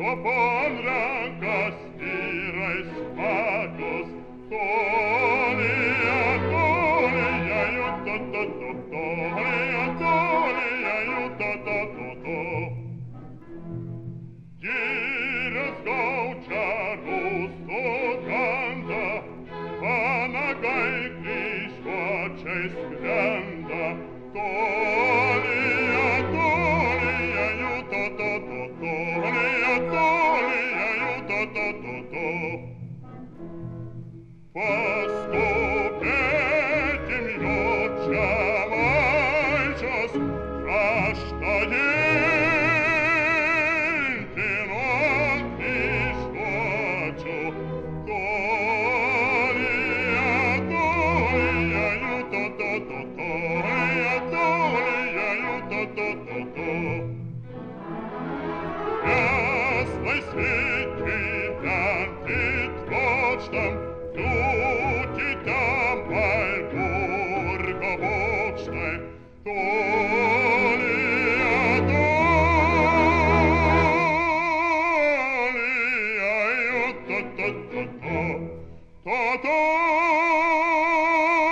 Popon rankas vyrais patos, tolija, tolija, ju to, tolija, tolija, ju to. Girios gaučia rūstų ganda, vanagai kryžuočiai skrenda, tolija, tolija, ju to, tolija, tolija, ju to. Paskubėkim jo čia vaičios, kraštą ginti nuo kryžuočių, tolija, tolija, ju to, tolija, tolija, ju to. Mes laisvi gyventi trokštam, liūti tampai burgo bokštai, tolija, tolija, ju to.